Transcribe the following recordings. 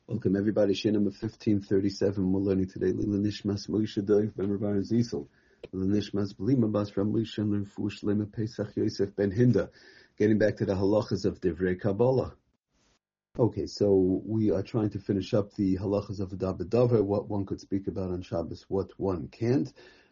Welcome everybody. Shir number 1537. We're learning today Lila Nishmas Moshe Doiv Ben Rabban Zisel. Lila Nishmas Blima Bas Ramlish and Lefush Lema Pesach Yosef Ben Hinda. Getting back to the halachas of Divrei Kabbalah. Okay, so we are trying to finish up the halachas of Adav B'Davar, what one could speak about on Shabbos, what one can't.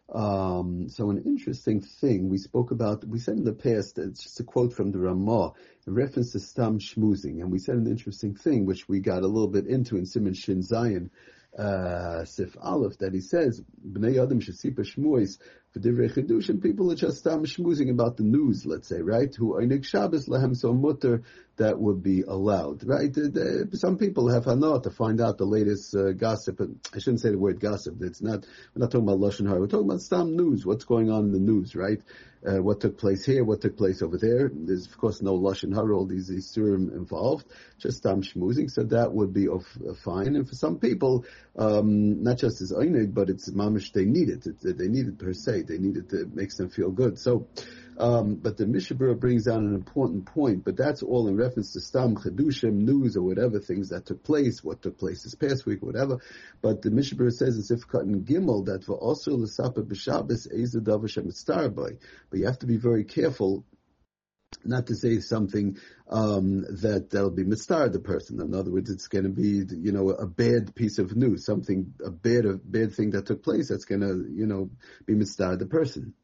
So an interesting thing we said in the past, it's just a quote from the Ramah in reference to Stam Shmuzing, and we said an interesting thing which we got a little bit into in Siman Shin Zayin, Sif Aleph, that he says, Bnei Adam Shesipa Shmuis, for Divrei Chidushim, people are just Stam Shmuzing about the news, let's say, right? Who Einik Shabbos Lehem So Mutter, that would be allowed, right? Some people have hanah to find out the latest gossip. I shouldn't say the word gossip. We're not talking about Lashon Hara. We're talking about Stam news. What's going on in the news, right? What took place here? What took place over there? There's of course no Lashon Hara, all these Isurim involved. Just Stam Shmuzing. So that would be fine. And for some people, not just as Einig, but it's mamish. They need it. They need it per se. They need it to makes them feel good. So. But the Mishnah Berurah brings down an important point, but that's all in reference to Stam Chedushim, news or whatever, things that took place, what took place this past week, whatever. But the Mishnah Berurah says in Sifkat and Gimel that for also l'sapa b'Shabbos eiz davar shemitztar by. But you have to be very careful not to say something that'll be mitzvah the person. In other words, it's going to be, a bad piece of news, a bad thing that took place that's going to, be mitzvah the person.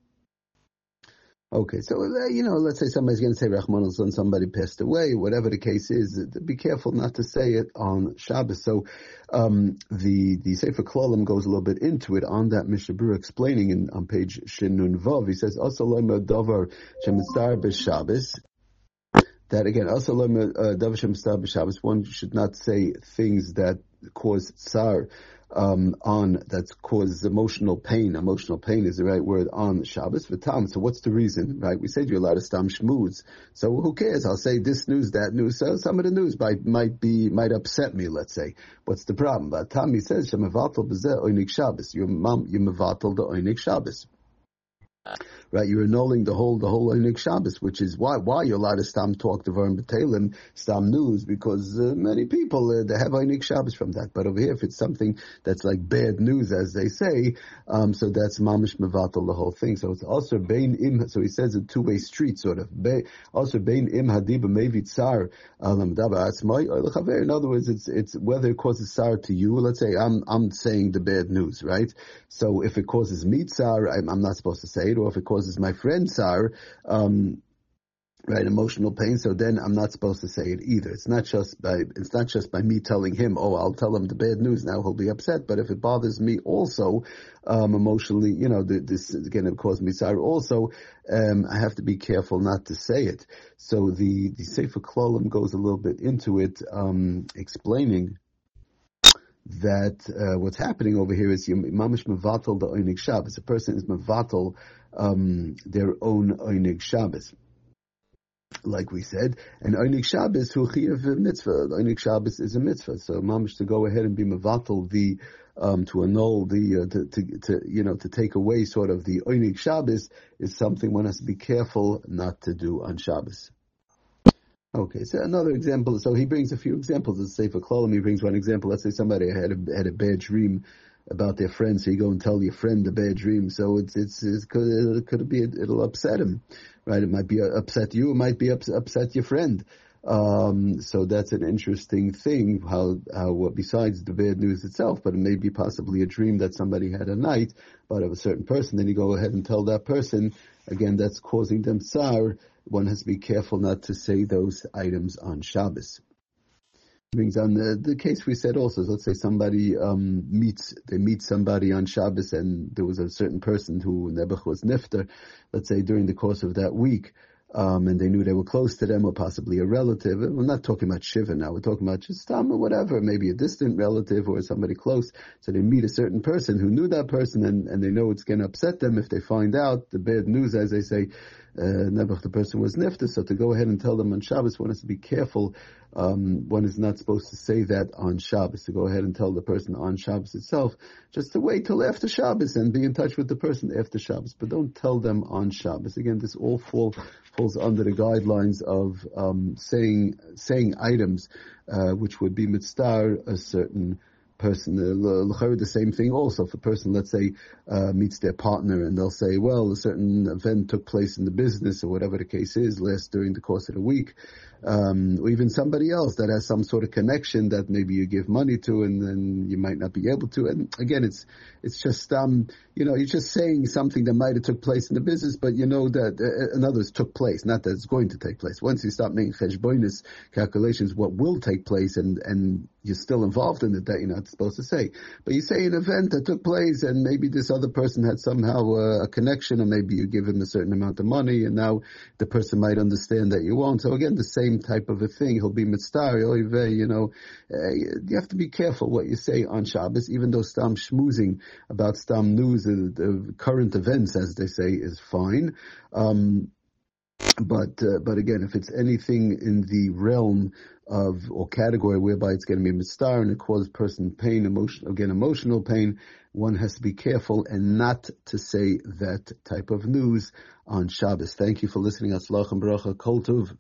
Okay, so, let's say somebody's going to say Rahman al-Zon, somebody passed away, whatever the case is, be careful not to say it on Shabbos. So, the Sefer Klolim goes a little bit into it on that Mishnah Berurah explaining on page Shin Nun Vav. He says, Asalom davar shemitzar b'Shabbos. That again, Asalom davar shemitzar b'Shabbos, one should not say things that cause tsar, that causes emotional pain. Emotional pain is the right word on Shabbos. V'tam. So what's the reason, right? We said you're allowed to stam shmooze. So who cares? I'll say this news, that news. So some of the news might upset me, let's say. What's the problem? But Tam, he says, Shemavatal b'zeh oinik Shabbos. You're mavatal the oinik Shabbos. Right, you're annulling the whole Einik Shabbos, which is why you're allowed to stam talk to Varim B'Teilim, stam news, because many people they have Einik Shabbos from that. But over here, if it's something that's like bad news, as they say, so that's mamish mevatel the whole thing. So it's also bein im. So he says a two-way street sort of. Also bein im hadiba mevi tsar alam daba atzmai or lechaver. In other words, it's whether it causes tsar to you. Let's say I'm saying the bad news, right? So if it causes me tsar, I'm not supposed to say it, or if it causes my friend tsar, right, emotional pain, so then I'm not supposed to say it either. It's not just by me telling him, I'll tell him the bad news, now he'll be upset, but if it bothers me also, emotionally, this is going to cause me tsar also, I have to be careful not to say it. So the Sefer Klolim goes a little bit into it, explaining that what's happening over here is mamish mevatel the oinig Shabbos. A person is mevatel their own oinig Shabbos, like we said, and oinig Shabbos hu chiyav mitzvah. Oinig Shabbos is a mitzvah, so mamish to go ahead and be mevatel to annul to take away sort of the oinig Shabbos is something one has to be careful not to do on Shabbos. Okay, so another example. So he brings a few examples of Sefer Klolim. He brings one example. Let's say somebody had a bad dream about their friend, so you go and tell your friend the bad dream. So it'll upset him, right? It might be upset you. It might be upset your friend. So that's an interesting thing. How besides the bad news itself, but it may be possibly a dream that somebody had at night about a certain person. Then you go ahead and tell that person. Again, that's causing them tsar. One has to be careful not to say those items on Shabbos. Brings on the case we said also. So let's say somebody meets somebody on Shabbos, and there was a certain person who Nebuch was nifter, let's say during the course of that week, and they knew they were close to them, or possibly a relative. We're not talking about Shiva now. We're talking about just or whatever, maybe a distant relative or somebody close. So they meet a certain person who knew that person, and they know it's going to upset them if they find out the bad news, as they say. Nebuch, the person was nifta, so to go ahead and tell them on Shabbos, one has to be careful. One is not supposed to say that on Shabbos, to go ahead and tell the person on Shabbos itself, just to wait till after Shabbos and be in touch with the person after Shabbos, but don't tell them on Shabbos. Again, this all falls under the guidelines of saying items which would be mitzvah a certain person. The same thing also. If a person, let's say, meets their partner and they'll say, well, a certain event took place in the business or whatever the case is during the course of the week, or even somebody else that has some sort of connection that maybe you give money to and then you might not be able to. And again, it's just, you're just saying something that might have took place in the business, but you know that, in others took place, not that it's going to take place. Once you start making cheshbonis calculations, what will take place and you're still involved in it, that you're not supposed to say. But you say an event that took place and maybe this other person had somehow a connection, or maybe you give him a certain amount of money and now the person might understand that you won't. So again, the same type of a thing. He'll be mitzvah, you have to be careful what you say on Shabbos, even though stam schmoozing about stam news, the current events, as they say, is fine. But again, if it's anything in the realm of or category whereby it's going to be mitzvah and it causes person pain, emotional pain, one has to be careful and not to say that type of news on Shabbos. Thank you for listening. Atzlach and bracha, kol tov.